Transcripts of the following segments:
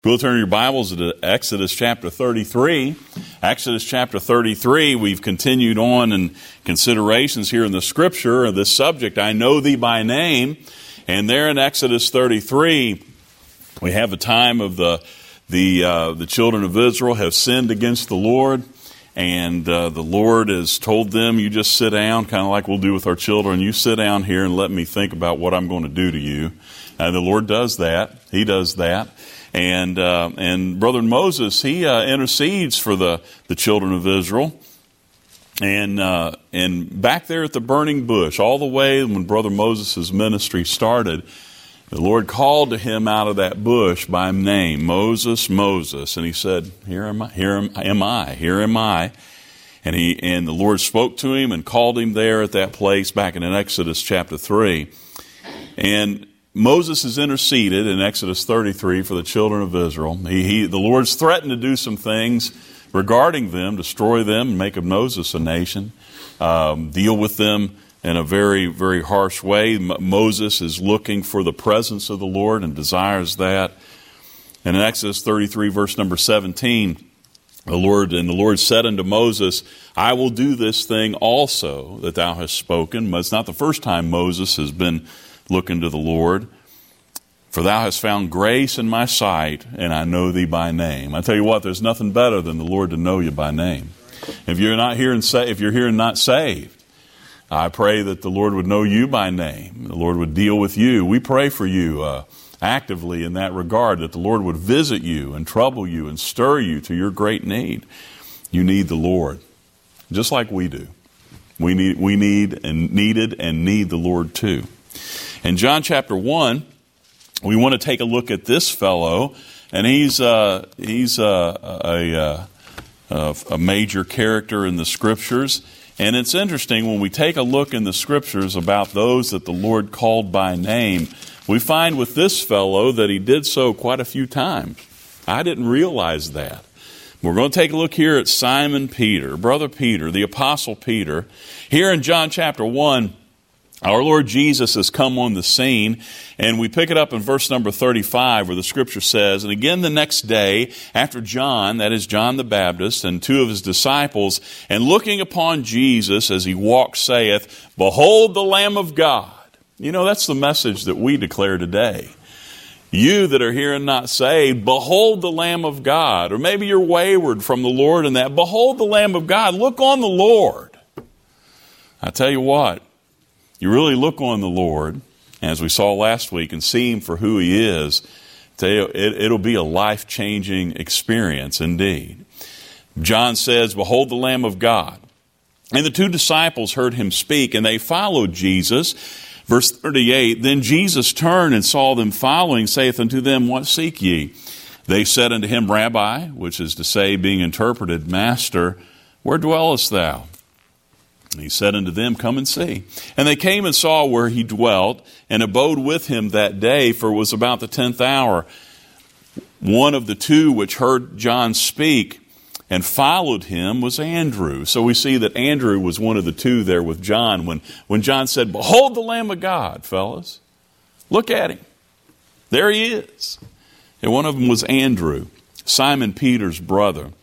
We'll turn your Bibles to Exodus chapter 33. Exodus chapter 33, we've continued on in considerations here in the Scripture of this subject, I know thee by name. And there in Exodus 33, we have a time of the children of Israel have sinned against the Lord. And the Lord has told them, you just sit down, kind of like we'll do with our children. You sit down here and let me think about what I'm going to do to you. And the Lord does that. He does that. And Brother Moses, he intercedes for the children of Israel. And back there at the burning bush, all the way when Brother Moses' ministry started, the Lord called to him out of that bush by name, Moses, Moses. And he said, here am I. And the Lord spoke to him and called him there at that place back in Exodus chapter 3. And Moses is interceded in Exodus 33 for the children of Israel. The Lord's threatened to do some things regarding them, destroy them, and make of Moses a nation, deal with them in a very, very harsh way. Moses is looking for the presence of the Lord and desires that. And in Exodus 33, verse number 17, the Lord said unto Moses, I will do this thing also that thou hast spoken. But it's not the first time Moses has been looking to the Lord. For thou hast found grace in my sight, and I know thee by name. I tell you what, there's nothing better than the Lord to know you by name. If you're here and not saved, I pray that the Lord would know you by name. The Lord would deal with you. We pray for you actively in that regard, that the Lord would visit you and trouble you and stir you to your great need. You need the Lord, just like we do. We needed and need the Lord too. In John chapter 1, we want to take a look at this fellow, and he's a major character in the Scriptures. And it's interesting, when we take a look in the Scriptures about those that the Lord called by name, we find with this fellow that he did so quite a few times. I didn't realize that. We're going to take a look here at Simon Peter, Brother Peter, the Apostle Peter. Here in John chapter 1, our Lord Jesus has come on the scene, and we pick it up in verse number 35 where the Scripture says, And again the next day, after John, that is John the Baptist, and two of his disciples, and looking upon Jesus as he walked, saith, Behold the Lamb of God. You know, that's the message that we declare today. You that are here and not saved, behold the Lamb of God. Or maybe you're wayward from the Lord in that. Behold the Lamb of God. Look on the Lord. I tell you what, you really look on the Lord, as we saw last week, and see Him for who He is, it'll be a life-changing experience indeed. John says, Behold the Lamb of God. And the two disciples heard Him speak, and they followed Jesus. Verse 38, Then Jesus turned and saw them following, saith unto them, What seek ye? They said unto Him, Rabbi, which is to say, being interpreted, Master, where dwellest thou? And He said unto them, Come and see. And they came and saw where He dwelt, and abode with Him that day, for it was about the 10th hour. One of the two which heard John speak and followed Him was Andrew. So we see that Andrew was one of the two there with John when John said, Behold the Lamb of God, fellas. Look at Him. There He is. And one of them was Andrew, Simon Peter's brother.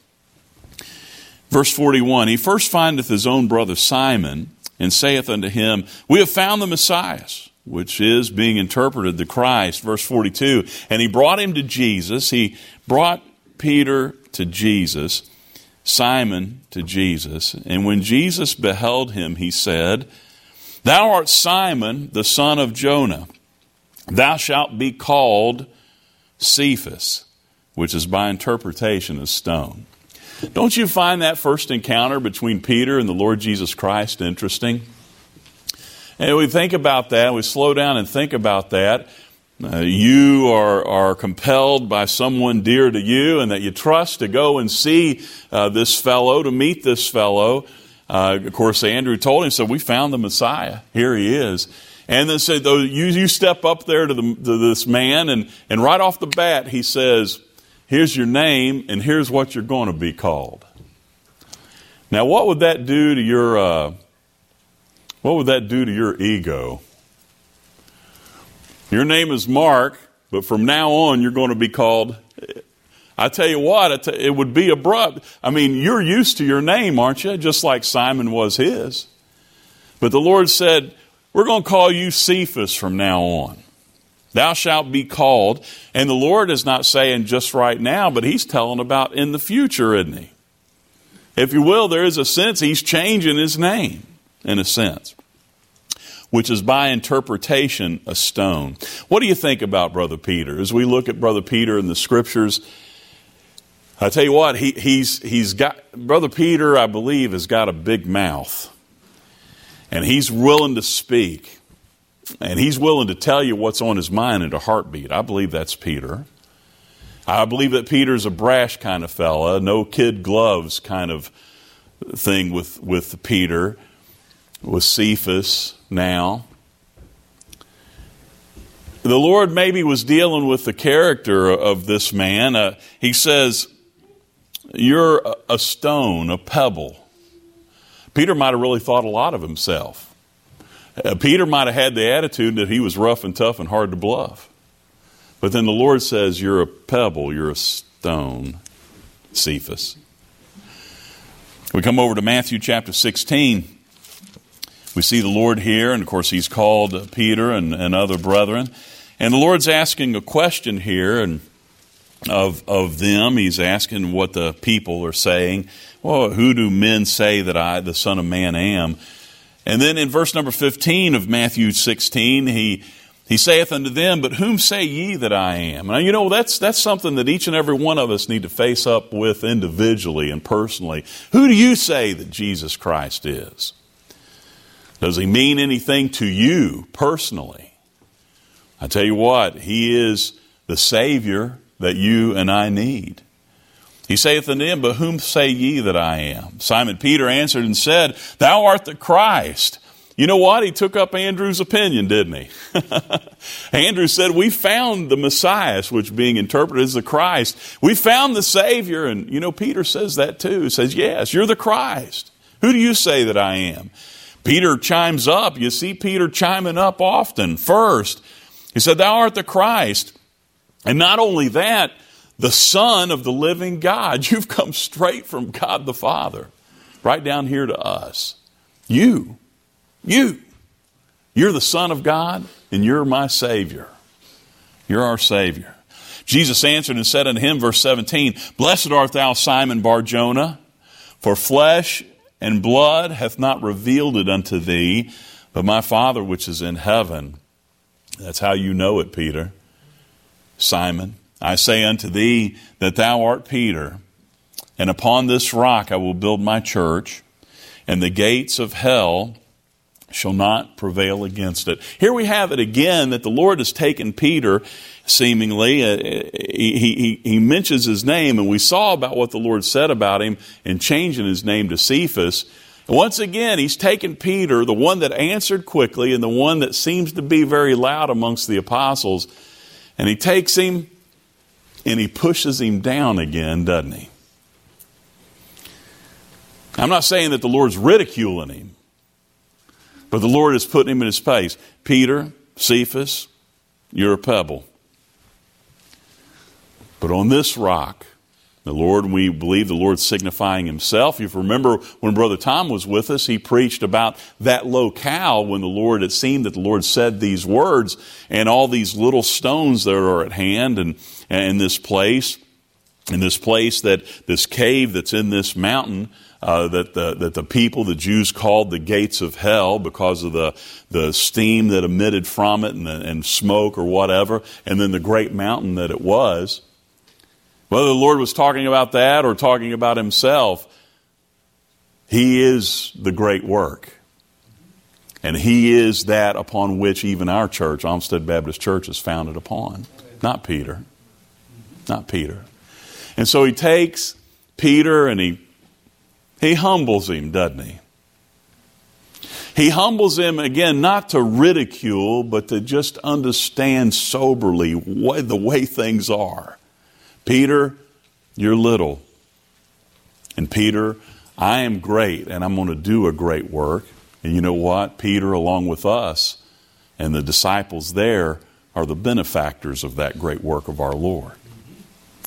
Verse 41, He first findeth his own brother Simon, and saith unto him, We have found the Messiah, which is, being interpreted, the Christ. Verse 42, And he brought him to Jesus. He brought Peter to Jesus, Simon to Jesus. And when Jesus beheld him, He said, Thou art Simon, the son of Jonah. Thou shalt be called Cephas, which is by interpretation a stone. Don't you find that first encounter between Peter and the Lord Jesus Christ interesting? And we think about that, we slow down and think about that. You are compelled by someone dear to you and that you trust to go and see this fellow, to meet this fellow. Of course, Andrew told him, so we found the Messiah. Here He is. And then said, you step up there to this man, and right off the bat, he says, Here's your name, and here's what you're going to be called. Now, what would that do to your ego? Your name is Mark, but from now on, you're going to be called I tell you what, it would be abrupt. I mean, you're used to your name, aren't you? Just like Simon was his. But the Lord said, we're going to call you Cephas from now on. Thou shalt be called. And the Lord is not saying just right now, but he's telling about in the future, isn't he? If you will, there is a sense he's changing his name, in a sense, which is by interpretation a stone. What do you think about Brother Peter? As we look at Brother Peter in the Scriptures, I tell you what, he's got, Brother Peter, I believe, has got a big mouth. And he's willing to speak. And he's willing to tell you what's on his mind in a heartbeat. I believe that's Peter. I believe that Peter's a brash kind of fella, no kid gloves kind of thing with Peter, with Cephas now. The Lord maybe was dealing with the character of this man. He says, you're a stone, a pebble. Peter might have really thought a lot of himself. Peter might have had the attitude that he was rough and tough and hard to bluff. But then the Lord says, you're a pebble, you're a stone, Cephas. We come over to Matthew chapter 16. We see the Lord here, and of course he's called Peter and other brethren. And the Lord's asking a question here and of them. He's asking what the people are saying. Well, who do men say that I, the Son of Man, am? And then in verse number 15 of Matthew 16, he saith unto them, but whom say ye that I am? Now, you know, that's something that each and every one of us need to face up with individually and personally. Who do you say that Jesus Christ is? Does he mean anything to you personally? I tell you what, he is the Savior that you and I need. He saith unto them, but whom say ye that I am? Simon Peter answered and said, thou art the Christ. You know what? He took up Andrew's opinion, didn't he? Andrew said, we found the Messiah, which being interpreted as the Christ. We found the Savior. And, you know, Peter says that too. He says, yes, you're the Christ. Who do you say that I am? Peter chimes up. You see Peter chiming up often. First, he said, thou art the Christ. And not only that, the Son of the living God. You've come straight from God the Father, right down here to us. You're the Son of God, and you're my Savior. You're our Savior. Jesus answered and said unto him, verse 17, blessed art thou, Simon Bar-Jonah, for flesh and blood hath not revealed it unto thee, but my Father which is in heaven. That's how you know it, Peter. Simon, I say unto thee that thou art Peter, and upon this rock I will build my church, and the gates of hell shall not prevail against it. Here we have it again, that the Lord has taken Peter, seemingly. He mentions his name, and we saw about what the Lord said about him in changing his name to Cephas. And once again, he's taken Peter, the one that answered quickly and the one that seems to be very loud amongst the apostles, and he takes him and he pushes him down again, doesn't he? I'm not saying that the Lord's ridiculing him, but the Lord is putting him in his place. Peter, Cephas, you're a pebble. But on this rock, the Lord, we believe the Lord signifying himself. If you remember when Brother Tom was with us, he preached about that locale when the Lord, it seemed that the Lord said these words, and all these little stones that are at hand, and this place, that this cave that's in this mountain, that the people, the Jews, called the gates of hell because of the steam that emitted from it and smoke or whatever, and then the great mountain that it was. Whether the Lord was talking about that or talking about himself, he is the great work. And he is that upon which even our church, Olmsted Baptist Church, is founded upon. Not Peter. Not Peter. And so he takes Peter and he humbles him, doesn't he? He humbles him, again, not to ridicule, but to just understand soberly the way things are. Peter, you're little. And Peter, I am great, and I'm going to do a great work. And you know what? Peter, along with us and the disciples there, are the benefactors of that great work of our Lord.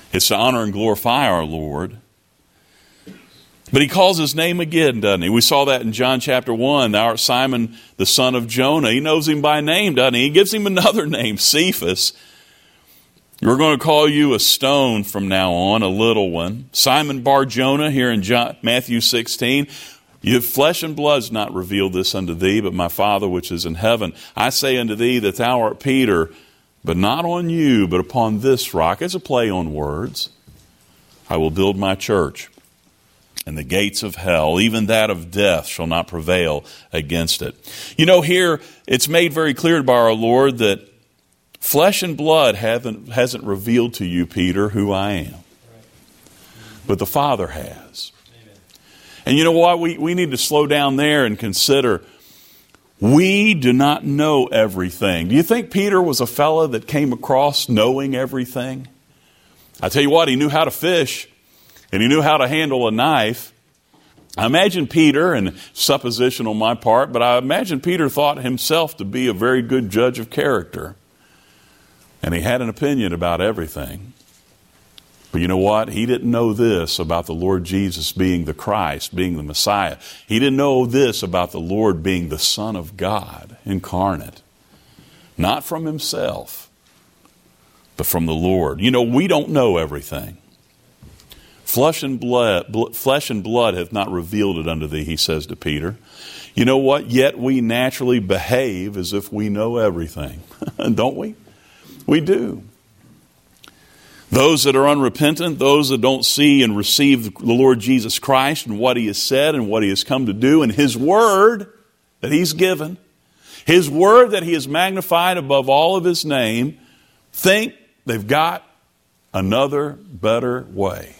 It's to honor and glorify our Lord. But he calls his name again, doesn't he? We saw that in John chapter 1. Thou art Simon, the son of Jonah. He knows him by name, doesn't he? He gives him another name, Cephas. We're going to call you a stone from now on, a little one. Simon Bar-Jonah, here in Matthew 16. Flesh and blood has not revealed this unto thee, but my Father which is in heaven. I say unto thee that thou art Peter, but not on you, but upon this rock. It's a play on words. I will build my church, and the gates of hell, even that of death, shall not prevail against it. You know, here it's made very clear by our Lord that flesh and blood hasn't revealed to you, Peter, who I am. But the Father has. And you know what? We need to slow down there and consider, we do not know everything. Do you think Peter was a fella that came across knowing everything? I tell you what, he knew how to fish, and he knew how to handle a knife. I imagine Peter, and supposition on my part, but I imagine Peter thought himself to be a very good judge of character. And he had an opinion about everything. But you know what? He didn't know this about the Lord Jesus being the Christ, being the Messiah. He didn't know this about the Lord being the Son of God incarnate. Not from himself, but from the Lord. You know, we don't know everything. Flesh and blood hath not revealed it unto thee, he says to Peter. You know what? Yet we naturally behave as if we know everything. Don't we? We do. Those that are unrepentant, those that don't see and receive the Lord Jesus Christ and what he has said and what he has come to do and his word that he's given, his word that he has magnified above all of his name, think they've got another better way.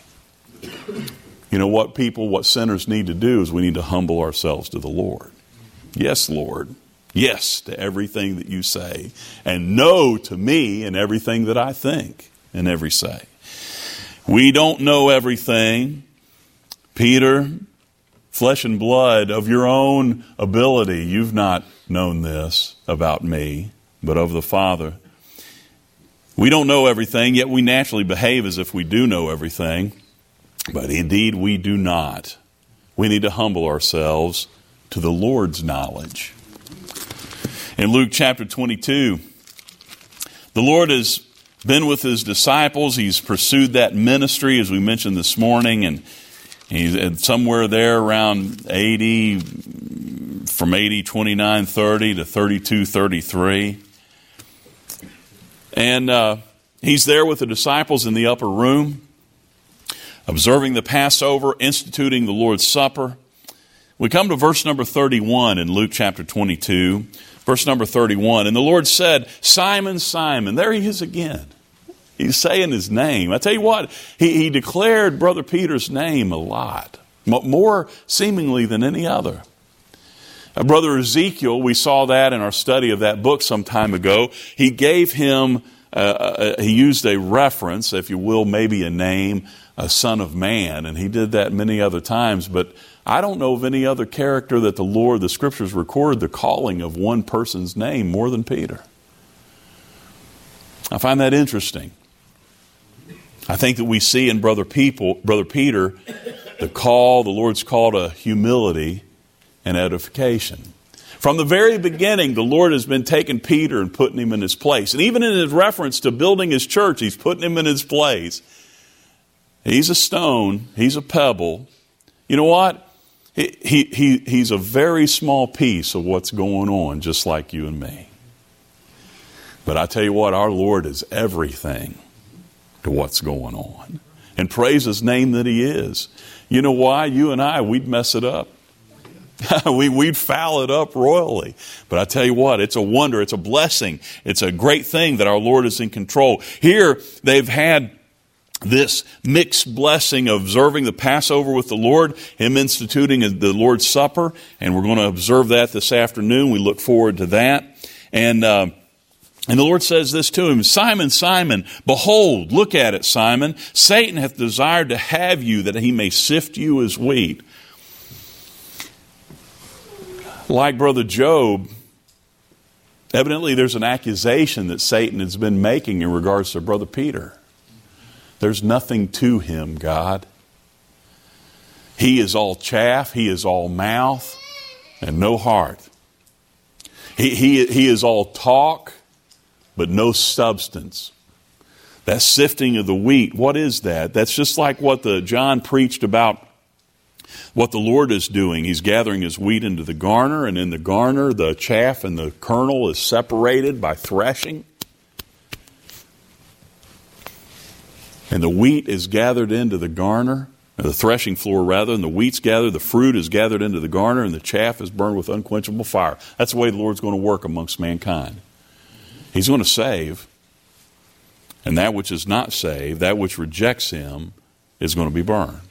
You know what sinners need to do is we need to humble ourselves to the Lord. Yes, Lord. Yes to everything that you say. And no to me and everything that I think and every say. We don't know everything. Peter, flesh and blood, of your own ability, you've not known this about me, but of the Father. We don't know everything, yet we naturally behave as if we do know everything. But indeed we do not. We need to humble ourselves to the Lord's knowledge. In Luke chapter 22, the Lord has been with his disciples. He's pursued that ministry, as we mentioned this morning, and he's somewhere there around 80, from 80, 29, 30 to 32, 33. And he's there with the disciples in the upper room, observing the Passover, instituting the Lord's Supper. We come to verse number 31 in Luke chapter 22. Verse number 31, and the Lord said, Simon, Simon. There he is again. He's saying his name. I tell you what, he declared Brother Peter's name a lot, more seemingly than any other. Brother Ezekiel, we saw that in our study of that book some time ago. He gave him, he used a reference, if you will, maybe a name, a son of man, and he did that many other times, but I don't know of any other character that the Scriptures record the calling of one person's name more than Peter. I find that interesting. I think that we see in Brother Peter, the Lord's call to humility and edification. From the very beginning, the Lord has been taking Peter and putting him in his place. And even in his reference to building his church, he's putting him in his place. He's a stone. He's a pebble. You know what? He's a very small piece of what's going on, just like you and me. But I tell you what, our Lord is everything to what's going on. And praise his name that he is. You know why? You and I, we'd mess it up. We'd foul it up royally. But I tell you what, it's a wonder, it's a blessing. It's a great thing that our Lord is in control. Here, they've had this mixed blessing of observing the Passover with the Lord, him instituting the Lord's Supper, and we're going to observe that this afternoon. We look forward to that. And the Lord says this to him, Simon, Simon, behold, look at it, Simon. Satan hath desired to have you that he may sift you as wheat. Like Brother Job, evidently there's an accusation that Satan has been making in regards to Brother Peter. There's nothing to him, God. He is all chaff, he is all mouth, and no heart. He is all talk, but no substance. That sifting of the wheat, what is that? That's just like what John preached about what the Lord is doing. He's gathering his wheat into the garner, and in the garner, the chaff and the kernel is separated by threshing. And the wheat is gathered into the garner, or the threshing floor rather, and the wheat's gathered, the fruit is gathered into the garner, and the chaff is burned with unquenchable fire. That's the way the Lord's going to work amongst mankind. He's going to save, and that which is not saved, that which rejects him, is going to be burned.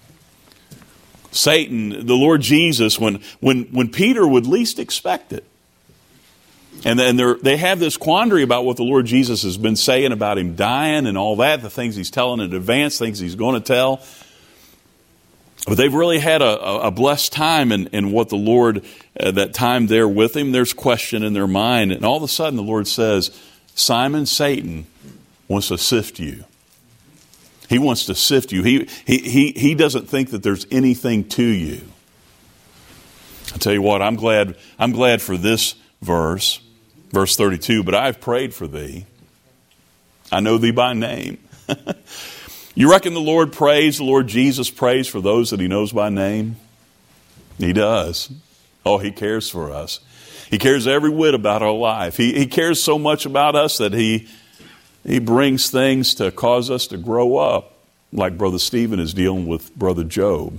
Satan, the Lord Jesus, when Peter would least expect it, and they have this quandary about what the Lord Jesus has been saying about him dying and all that, the things he's telling in advance, things he's going to tell. But they've really had a blessed time in what the Lord, that time there with him. There's question in their mind. And all of a sudden the Lord says, Simon, Satan wants to sift you. He wants to sift you. He doesn't think that there's anything to you. I tell you what, I'm glad for this verse 32, but I've prayed for thee. I know thee by name. You reckon the Lord Jesus prays for those that he knows by name? He does. Oh, he cares for us. He cares every whit about our life. He cares so much about us that he brings things to cause us to grow up, like Brother Stephen is dealing with Brother Job.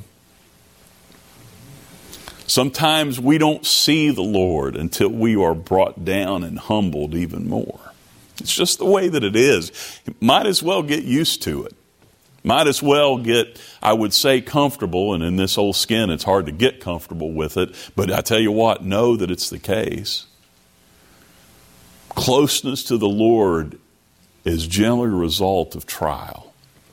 Sometimes we don't see the Lord until we are brought down and humbled even more. It's just the way that it is. Might as well get used to it. Might as well get, I would say, comfortable. And in this old skin, it's hard to get comfortable with it. But I tell you what, know that it's the case. Closeness to the Lord is generally a result of trial.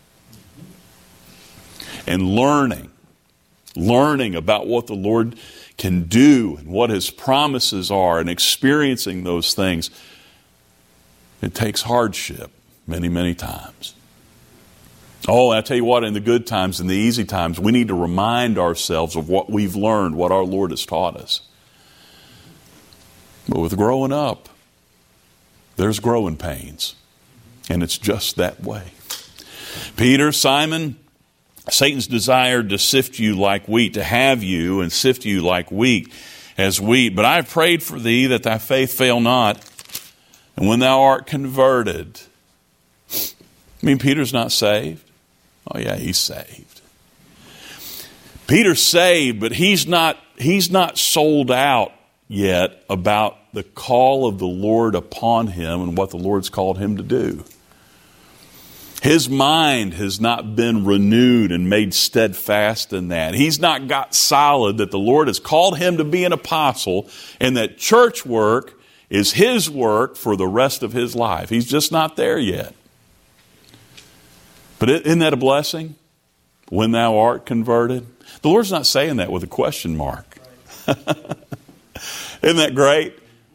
And learning about what the Lord can do and what his promises are and experiencing those things, it takes hardship many, many times. Oh, I tell you what, in the good times and the easy times, we need to remind ourselves of what we've learned, what our Lord has taught us. But with growing up, there's growing pains. And it's just that way. Peter, Simon, Satan's desired to sift you like wheat, to have you and sift you like wheat, as wheat. But I have prayed for thee that thy faith fail not. And when thou art converted. I mean, Peter's not saved. Oh yeah, he's saved. Peter's saved, but he's not sold out yet about the call of the Lord upon him and what the Lord's called him to do. His mind has not been renewed and made steadfast in that. He's not got solid that the Lord has called him to be an apostle and that church work is his work for the rest of his life. He's just not there yet. But isn't that a blessing? When thou art converted? The Lord's not saying that with a question mark. Isn't that great?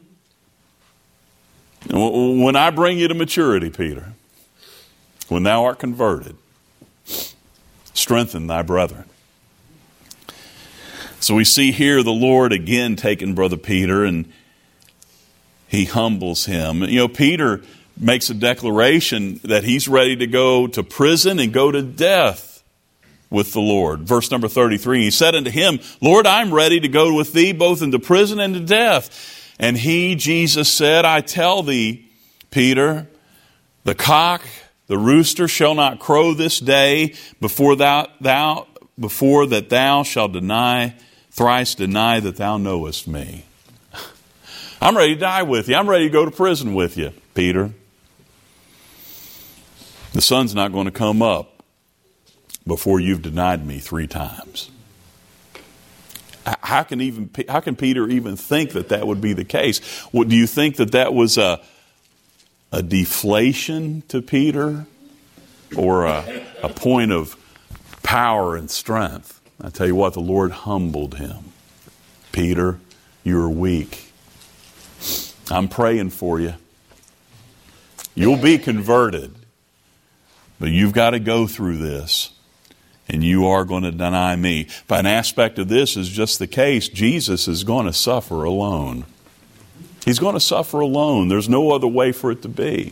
When I bring you to maturity, Peter, when thou art converted, strengthen thy brethren. So we see here the Lord again taking Brother Peter and he humbles him. You know, Peter makes a declaration that he's ready to go to prison and go to death with the Lord. Verse number 33, he said unto him, Lord, I'm ready to go with thee both into prison and to death. And he, Jesus, said, I tell thee, Peter, the cock, the rooster shall not crow this day before that thou shalt thrice deny that thou knowest me. I'm ready to die with you. I'm ready to go to prison with you, Peter. The sun's not going to come up before you've denied me 3 times. How can Peter even think that would be the case? Do you think that was a deflation to Peter or a point of power and strength? I tell you what, the Lord humbled him. Peter, you're weak. I'm praying for you. You'll be converted. but you've got to go through this, and you are going to deny me. But an aspect of this is just the case. Jesus is going to suffer alone. He's going to suffer alone. There's no other way for it to be.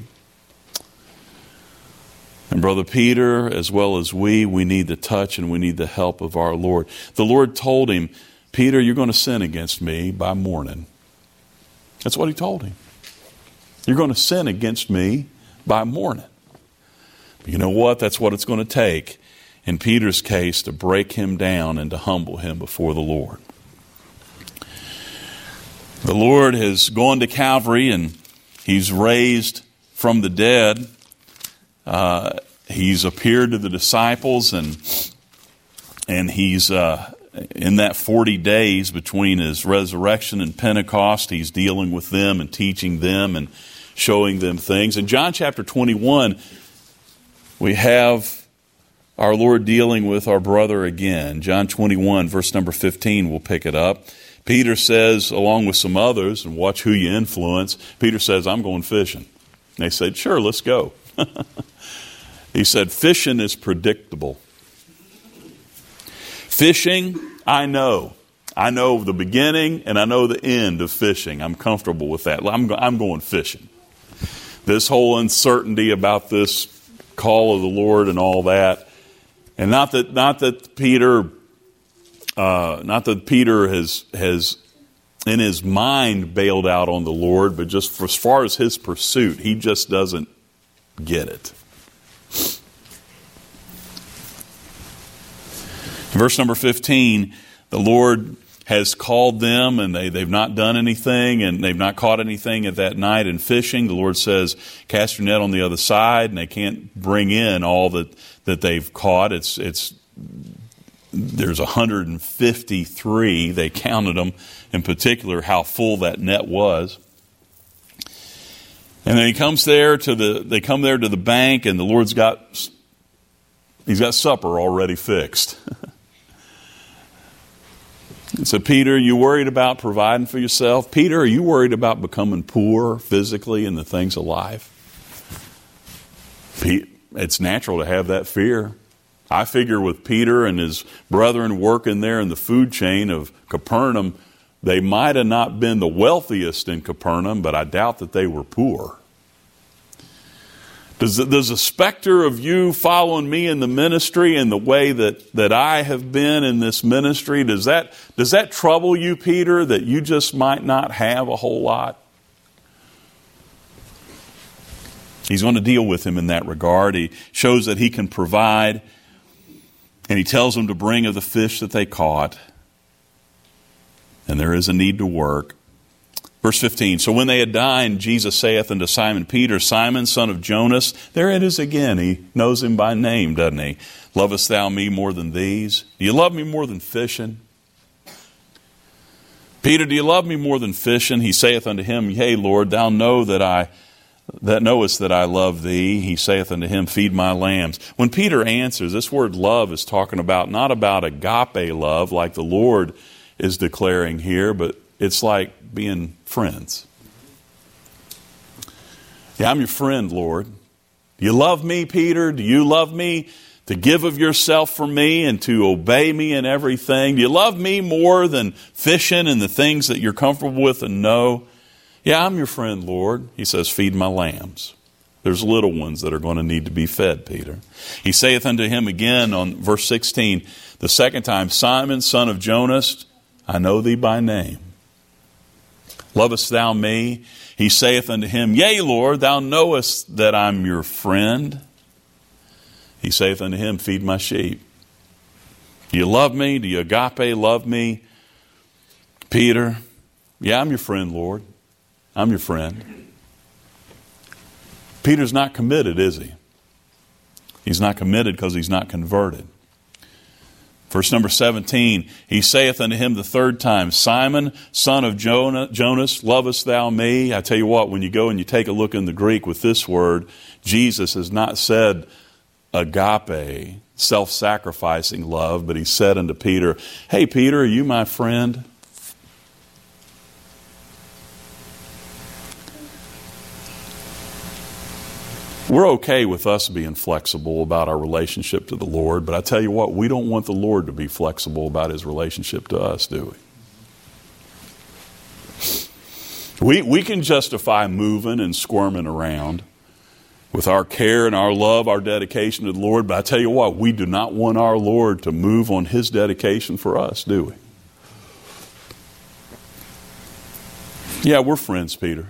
And Brother Peter, as well as we need the touch and we need the help of our Lord. The Lord told him, Peter, you're going to sin against me by morning. That's what he told him. You're going to sin against me by morning. But you know what? That's what it's going to take in Peter's case to break him down and to humble him before the Lord. The Lord has gone to Calvary and He's raised from the dead. He's appeared to the disciples and He's in that 40 days between His resurrection and Pentecost, He's dealing with them and teaching them and showing them things. In John chapter 21, we have our Lord dealing with our brother again. John 21, verse number 15, we'll pick it up. Peter says, along with some others, and watch who you influence, Peter says, I'm going fishing. And they said, sure, let's go. He said, fishing is predictable. Fishing, I know. I know the beginning and I know the end of fishing. I'm comfortable with that. I'm going fishing. This whole uncertainty about this call of the Lord and all that, and not that Peter has in his mind bailed out on the Lord, but just for as far as his pursuit, he just doesn't get it. Verse number 15, the Lord has called them and they've not done anything and they've not caught anything at that night in fishing. The Lord says, cast your net on the other side, and they can't bring in all that they've caught. There's 153. They counted them in particular, how full that net was. And then they come there to the bank, and the Lord's He's got supper already fixed. And so, Peter, you worried about providing for yourself? Peter, are you worried about becoming poor physically in the things of life? It's natural to have that fear. I figure with Peter and his brethren working there in the food chain of Capernaum, they might have not been the wealthiest in Capernaum, but I doubt that they were poor. Does a specter of you following me in the ministry in the way that I have been in this ministry, does that trouble you, Peter, that you just might not have a whole lot? He's going to deal with him in that regard. He shows that he can provide, and he tells them to bring of the fish that they caught. And there is a need to work. Verse 15, so when they had dined, Jesus saith unto Simon Peter, Simon, son of Jonas, there it is again. He knows him by name, doesn't he? Lovest thou me more than these? Do you love me more than fishing? Peter, do you love me more than fishing? He saith unto him, Yea, Lord, thou knowest that I love thee. He saith unto him, Feed my lambs. When Peter answers, this word love is talking about, not about agape love like the Lord is declaring here, but it's like being friends. Yeah, I'm your friend, Lord. Do you love me, Peter? Do you love me to give of yourself for me and to obey me in everything? Do you love me more than fishing and the things that you're comfortable with and know? Yeah, I'm your friend, Lord. He says, feed my lambs. There's little ones that are going to need to be fed, Peter. He saith unto him again on verse 16, the second time, Simon, son of Jonas, I know thee by name. Lovest thou me? He saith unto him, Yea, Lord, thou knowest that I'm your friend. He saith unto him, Feed my sheep. Do you love me? Do you agape love me? Peter, yeah, I'm your friend, Lord. I'm your friend. Peter's not committed, is he? He's not committed because he's not converted. Verse number 17, he saith unto him the third time, Simon, son of Jonas, lovest thou me? I tell you what, when you go and you take a look in the Greek with this word, Jesus has not said agape, self-sacrificing love, but he said unto Peter, Hey, Peter, are you my friend? We're okay with us being flexible about our relationship to the Lord, but I tell you what, we don't want the Lord to be flexible about His relationship to us, do we? We can justify moving and squirming around with our care and our love, our dedication to the Lord, but I tell you what, we do not want our Lord to move on His dedication for us, do we? Yeah, we're friends, Peter.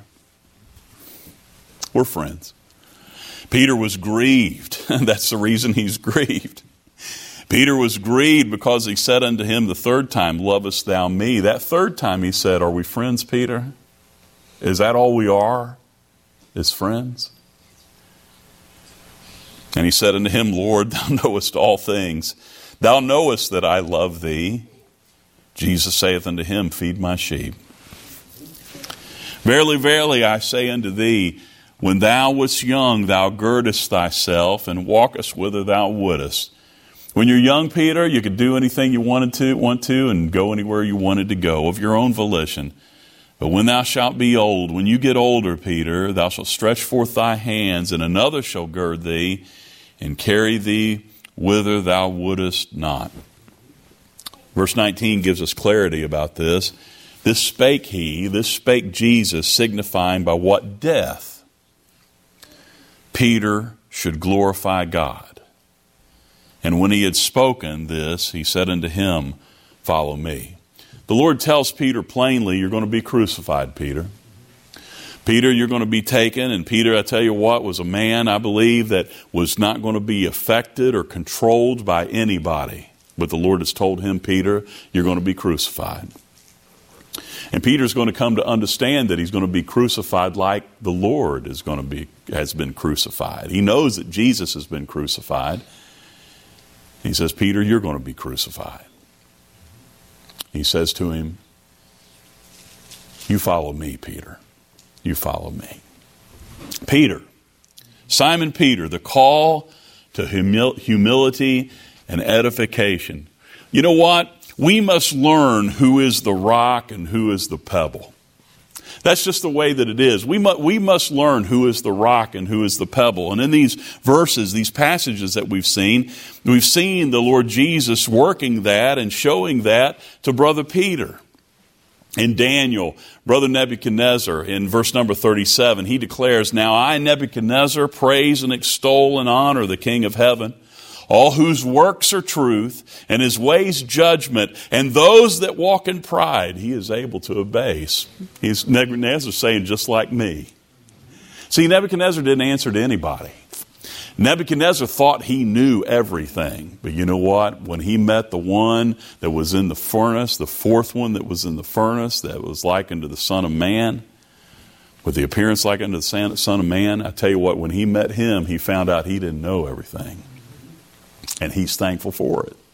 We're friends. Peter was grieved. That's the reason he's grieved. Peter was grieved because he said unto him the third time, lovest thou me? That third time he said, are we friends, Peter? Is that all we are? Is friends? And he said unto him, Lord, thou knowest all things. Thou knowest that I love thee. Jesus saith unto him, feed my sheep. Verily, verily, I say unto thee, when thou wast young, thou girdest thyself and walkest whither thou wouldest. When you're young, Peter, you could do anything you want to and go anywhere you wanted to go of your own volition. But when thou shalt be old, when you get older, Peter, thou shalt stretch forth thy hands, and another shall gird thee and carry thee whither thou wouldest not. Verse 19 gives us clarity about this. This spake Jesus, signifying by what death Peter should glorify God. And when he had spoken this, he said unto him, follow me. The Lord tells Peter plainly, you're going to be crucified, Peter. Peter, you're going to be taken. And Peter, I tell you what, was a man, I believe, that was not going to be affected or controlled by anybody. But the Lord has told him, Peter, you're going to be crucified. And Peter's going to come to understand that he's going to be crucified like the Lord has been crucified. He knows that Jesus has been crucified. He says, Peter, you're going to be crucified. He says to him, you follow me, Peter. You follow me. Peter, Simon Peter, the call to humility and edification. You know what? We must learn who is the rock and who is the pebble. That's just the way that it is. We must learn who is the rock and who is the pebble. And in these verses, these passages that we've seen the Lord Jesus working that and showing that to Brother Peter. In Daniel, Brother Nebuchadnezzar, in verse number 37, he declares, now I, Nebuchadnezzar, praise and extol and honor the King of heaven, all whose works are truth, and his ways judgment, and those that walk in pride, he is able to abase. Nebuchadnezzar saying, just like me. See, Nebuchadnezzar didn't answer to anybody. Nebuchadnezzar thought he knew everything. But you know what? When he met the one that was in the furnace, the fourth one that was in the furnace, that was like unto the Son of Man, with the appearance like unto the Son of Man, I tell you what, when he met him, he found out he didn't know everything. And he's thankful for it.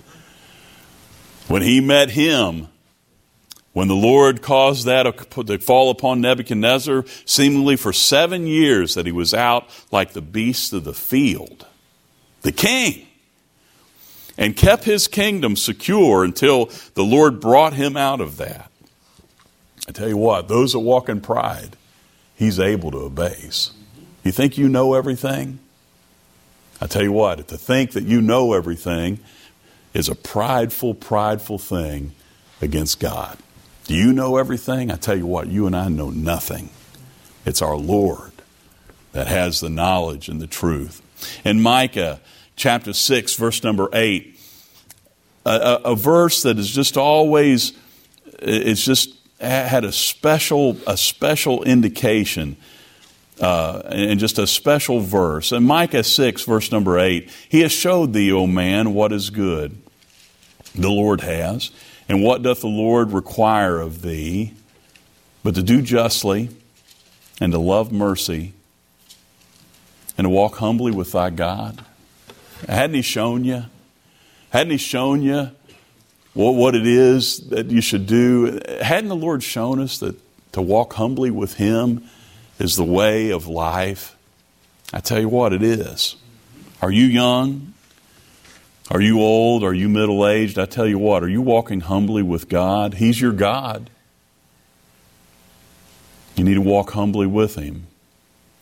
When he met him, when the Lord caused that to fall upon Nebuchadnezzar, seemingly for 7 years that he was out like the beasts of the field, the king, and kept his kingdom secure until the Lord brought him out of that. I tell you what, those that walk in pride, he's able to abase. You think you know everything? I tell you what, to think that you know everything is a prideful thing against God. Do you know everything? I tell you what, you and I know nothing. It's our Lord that has the knowledge and the truth. In Micah chapter 6, verse number 8, a verse that is just always, it's just had a special indication and just a special verse. In Micah 6, verse number 8, he has showed thee, O man, what is good. The Lord has. And what doth the Lord require of thee, but to do justly, and to love mercy, and to walk humbly with thy God? Hadn't he shown you? Hadn't he shown you what it is that you should do? Hadn't the Lord shown us that to walk humbly with him is the way of life? I tell you what, it is. Are you young? Are you old? Are you middle-aged? I tell you what, are you walking humbly with God? He's your God. You need to walk humbly with him.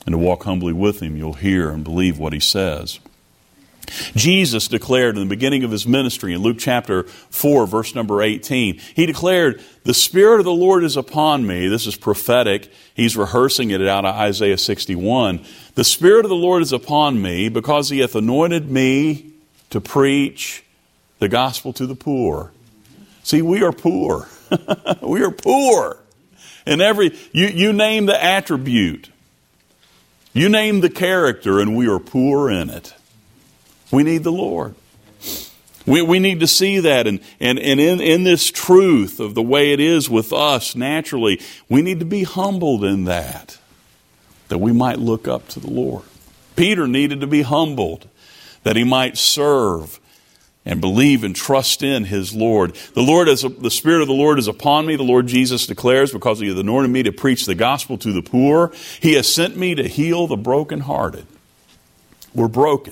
and to walk humbly with Him, you'll hear and believe what He says. Jesus declared in the beginning of His ministry in Luke chapter 4, verse number 18, He declared, "The Spirit of the Lord is upon me." This is prophetic. He's rehearsing it out of Isaiah 61. "The Spirit of the Lord is upon me because He hath anointed me to preach the gospel to the poor." See, we are poor. We are poor. And you name the attribute. You name the character, and we are poor in it. We need the Lord. We need to see that. And in this truth of the way it is with us naturally, we need to be humbled in that we might look up to the Lord. Peter needed to be humbled that he might serve and believe and trust in his Lord. The Spirit of the Lord is upon me, the Lord Jesus declares, because He hath anointed me to preach the gospel to the poor. He has sent me to heal the brokenhearted. We're broken.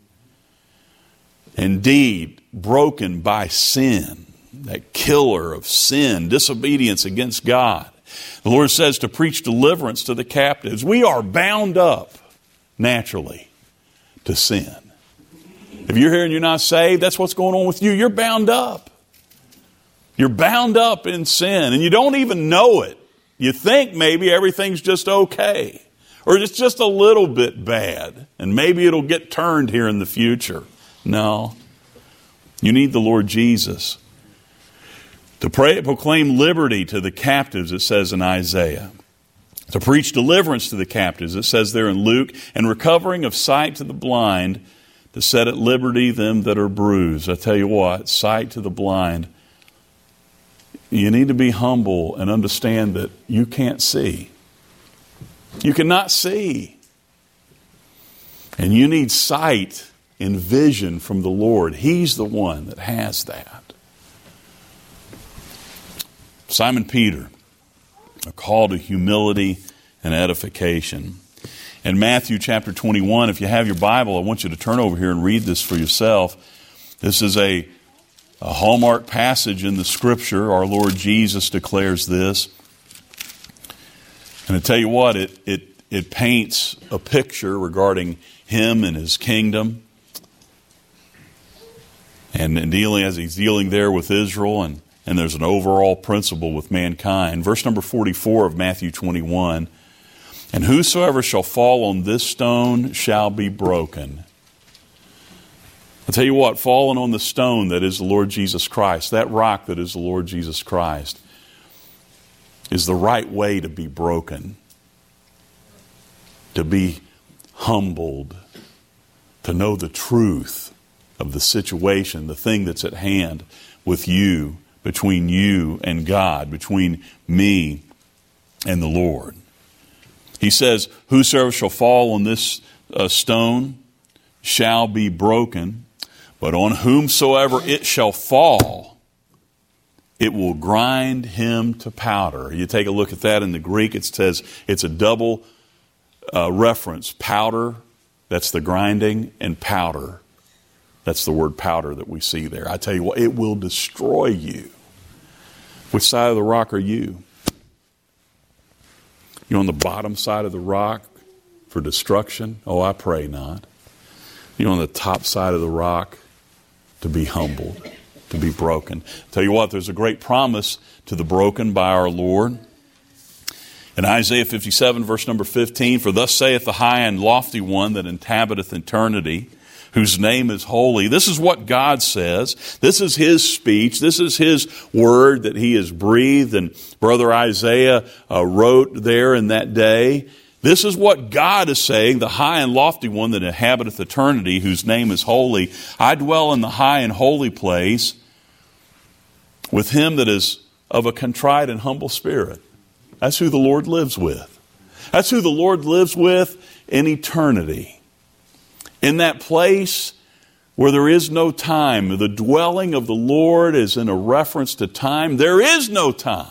Indeed, broken by sin, that killer of sin, disobedience against God. The Lord says to preach deliverance to the captives. We are bound up naturally to sin. If you're here and you're not saved, that's what's going on with you. You're bound up. You're bound up in sin, and you don't even know it. You think maybe everything's just okay, or it's just a little bit bad, and maybe it'll get turned here in the future. No. You need the Lord Jesus. To proclaim liberty to the captives, it says in Isaiah. To preach deliverance to the captives, it says there in Luke. And recovering of sight to the blind, to set at liberty them that are bruised. I tell you what, sight to the blind. You need to be humble and understand that you can't see. You cannot see. And you need sight and vision from the Lord. He's the one that has that. Simon Peter, a call to humility and edification. In Matthew chapter 21, if you have your Bible, I want you to turn over here and read this for yourself. This is a hallmark passage in the Scripture. Our Lord Jesus declares this. And I tell you what, it paints a picture regarding Him and His kingdom. And as He's dealing there with Israel, and there's an overall principle with mankind. Verse number 44 of Matthew 21, "And whosoever shall fall on this stone shall be broken." I'll tell you what, falling on the stone that is the Lord Jesus Christ, that rock that is the Lord Jesus Christ, is the right way to be broken, to be humbled, to know the truth of the situation, the thing that's at hand with you, between you and God, between me and the Lord. He says, "Whosoever shall fall on this stone shall be broken, but on whomsoever it shall fall, it will grind him to powder." You take a look at that in the Greek, it says it's a double reference. Powder, that's the grinding, and powder. That's the word powder that we see there. I tell you what, it will destroy you. Which side of the rock are you? You on the bottom side of the rock for destruction? Oh, I pray not. You on the top side of the rock to be humbled, to be broken. Tell you what, there's a great promise to the broken by our Lord. In Isaiah 57, verse number 15, "For thus saith the high and lofty one that inhabiteth eternity, whose name is holy." This is what God says. This is His speech. This is His word that He has breathed, and Brother Isaiah wrote there in that day. This is what God is saying, "The high and lofty one that inhabiteth eternity, whose name is holy. I dwell in the high and holy place with him that is of a contrite and humble spirit." That's who the Lord lives with. That's who the Lord lives with in eternity. In that place where there is no time. The dwelling of the Lord is in a reference to time. There is no time.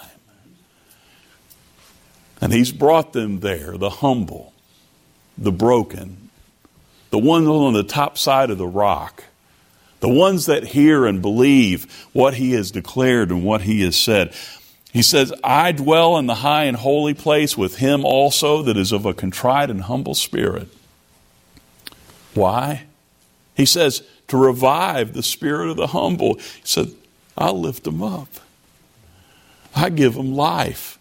And He's brought them there, the humble, the broken, the ones on the top side of the rock, the ones that hear and believe what He has declared and what He has said. He says, I dwell in the high and holy place with him also that is of a contrite and humble spirit. Why? He says, to revive the spirit of the humble. He said, I'll lift them up. I give them life.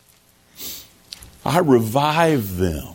I revive them.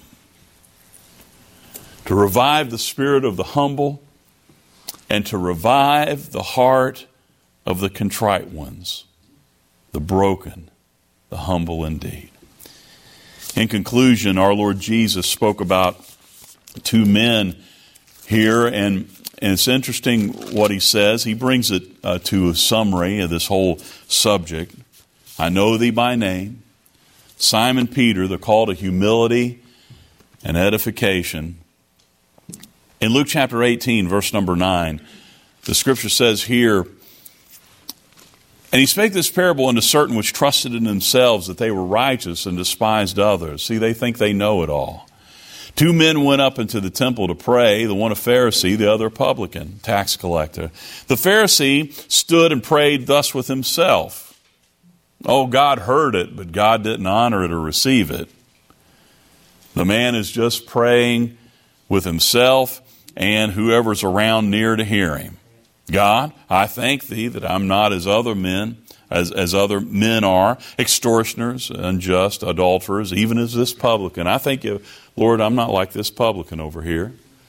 To revive the spirit of the humble and to revive the heart of the contrite ones, the broken, the humble indeed. In conclusion, our Lord Jesus spoke about two men here, and it's interesting what he says. He brings it to a summary of this whole subject. I know thee by name, Simon Peter, the call to humility and edification. In Luke chapter 18, verse number 9, the scripture says here, and he spake this parable unto certain which trusted in themselves that they were righteous and despised others. See, they think they know it all. Two men went up into the temple to pray, the one a Pharisee, the other a publican, tax collector. The Pharisee stood and prayed thus with himself. Oh, God heard it, but God didn't honor it or receive it. The man is just praying with himself and whoever's around near to hear him. God, I thank thee that I'm not as other men, as other men are, extortioners, unjust, adulterers, even as this publican. I thank you, Lord, I'm not like this publican over here.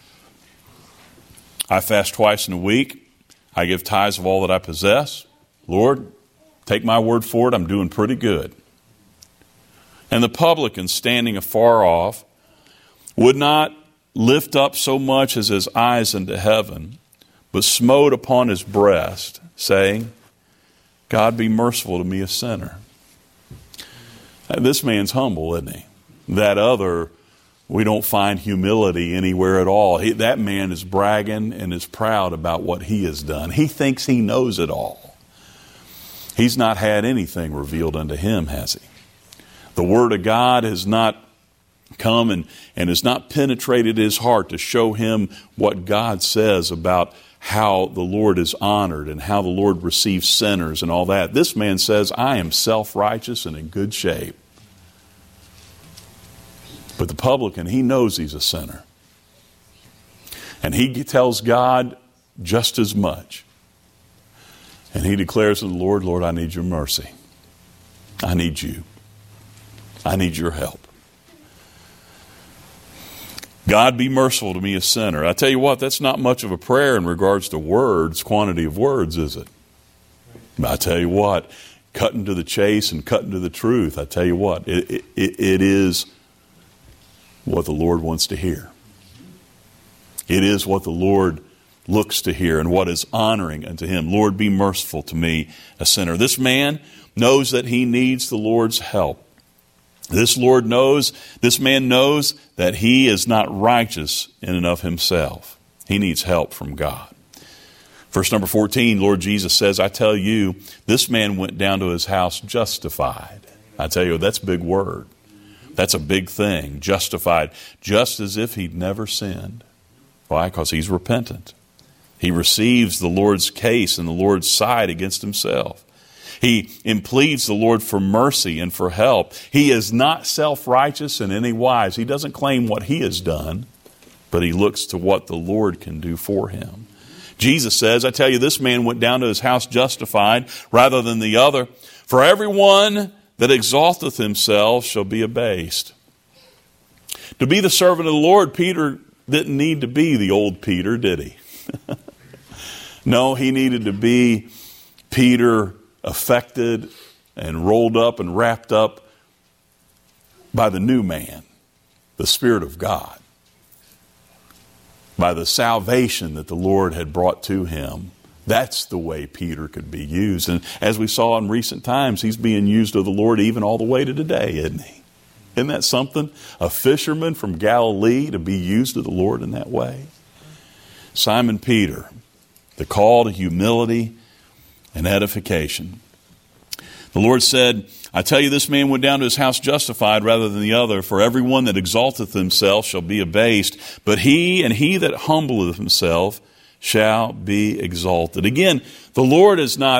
I fast twice in a week. I give tithes of all that I possess. Lord, take my word for it, I'm doing pretty good. And the publican, standing afar off, would not lift up so much as his eyes into heaven, but smote upon his breast, saying, God, be merciful to me, a sinner. Now, this man's humble, isn't he? That other, we don't find humility anywhere at all. That man is bragging and is proud about what he has done. He thinks he knows it all. He's not had anything revealed unto him, has he? The Word of God has not come and has not penetrated his heart to show him what God says about how the Lord is honored and how the Lord receives sinners and all that. This man says, I am self-righteous and in good shape. But the publican, he knows he's a sinner. And he tells God just as much. And he declares to the Lord, Lord, I need your mercy. I need you. I need your help. God, be merciful to me, a sinner. I tell you what, that's not much of a prayer in regards to words, quantity of words, is it? I tell you what, cutting to the chase and cutting to the truth, I tell you what, it is what the Lord wants to hear. It is what the Lord looks to hear and what is honoring unto him. Lord, be merciful to me, a sinner. This man knows that he needs the Lord's help. This man knows that he is not righteous in and of himself. He needs help from God. Verse number 14, Lord Jesus says, I tell you, this man went down to his house justified. I tell you, that's a big word. That's a big thing, justified, just as if he'd never sinned. Why? Because he's repentant. He receives the Lord's case and the Lord's side against himself. He pleads the Lord for mercy and for help. He is not self-righteous in any wise. He doesn't claim what he has done, but he looks to what the Lord can do for him. Jesus says, I tell you, this man went down to his house justified rather than the other. For everyone that exalteth himself shall be abased. To be the servant of the Lord, Peter didn't need to be the old Peter, did he? No, he needed to be Peter, affected and rolled up and wrapped up by the new man, the Spirit of God, by the salvation that the Lord had brought to him. That's the way Peter could be used. And as we saw in recent times, he's being used of the Lord even all the way to today, isn't he? Isn't that something? A fisherman from Galilee to be used of the Lord in that way. Simon Peter, the call to humility and edification. The Lord said, I tell you, this man went down to his house justified rather than the other. For everyone that exalteth himself shall be abased, but he that humbleth himself shall be exalted. Again, the Lord is not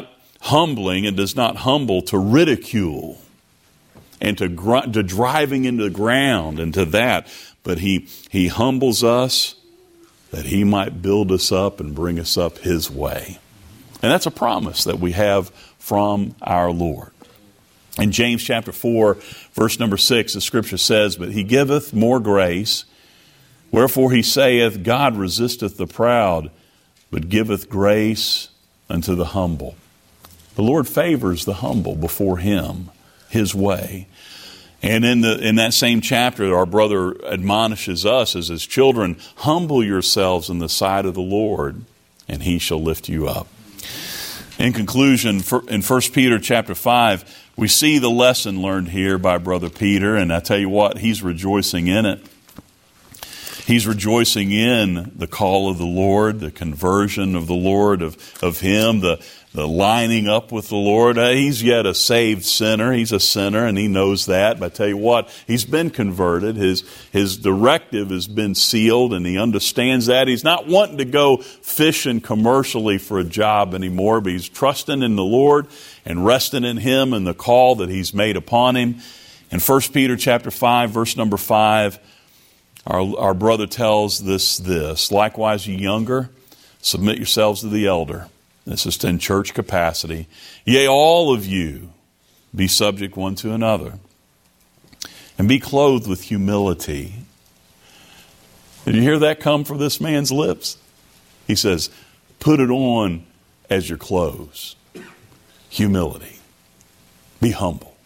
humbling. It does not humble to ridicule and to driving into the ground and to that. But he humbles us that he might build us up and bring us up his way. And that's a promise that we have from our Lord. In James chapter 4, verse number 6, the scripture says, "But he giveth more grace. Wherefore he saith, God resisteth the proud, but giveth grace unto the humble." The Lord favors the humble before him, his way. And in that same chapter, our brother admonishes us as his children, humble yourselves in the sight of the Lord, and he shall lift you up. In conclusion, in 1 Peter chapter 5, we see the lesson learned here by Brother Peter, and I tell you what, he's rejoicing in it. He's rejoicing in the call of the Lord, the conversion of the Lord, of him, the lining up with the Lord. He's yet a saved sinner. He's a sinner, and he knows that. But I tell you what, he's been converted. His directive has been sealed, and he understands that. He's not wanting to go fishing commercially for a job anymore, but he's trusting in the Lord and resting in him and the call that he's made upon him. In 1 Peter chapter 5, verse number 5, our brother tells this, "Likewise, ye younger, submit yourselves to the elder." This is in church capacity. "Yea, all of you, be subject one to another, and be clothed with humility." Did you hear that come from this man's lips? He says, put it on as your clothes. Humility. Be humble.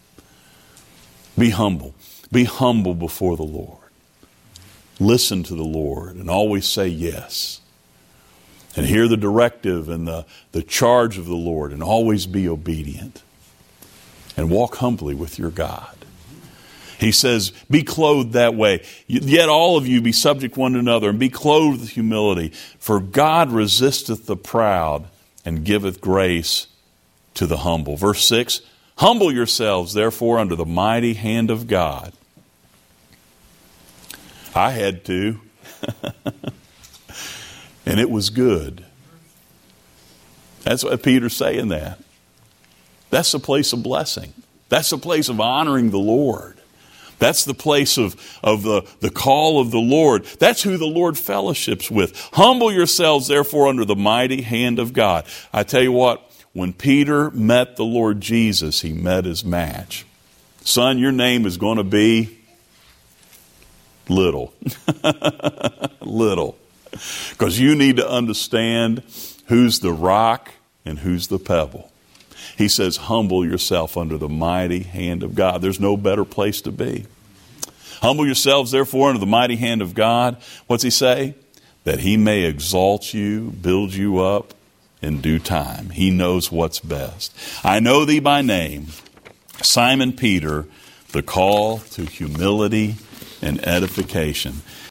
Be humble. Be humble before the Lord. Listen to the Lord and always say yes. And hear the directive and the charge of the Lord and always be obedient. And walk humbly with your God. He says, be clothed that way. Yet all of you be subject one to another and be clothed with humility. For God resisteth the proud and giveth grace to the humble. Verse 6, humble yourselves therefore under the mighty hand of God. I had to. And it was good. That's what Peter's saying that. That's the place of blessing. That's the place of honoring the Lord. That's the place of the call of the Lord. That's who the Lord fellowships with. Humble yourselves therefore under the mighty hand of God. I tell you what, when Peter met the Lord Jesus, he met his match. Son, your name is going to be Little. Little. Because you need to understand who's the rock and who's the pebble. He says, humble yourself under the mighty hand of God. There's no better place to be. Humble yourselves, therefore, under the mighty hand of God. What's he say? That he may exalt you, build you up in due time. He knows what's best. I know thee by name, Simon Peter, the call to humility and edification.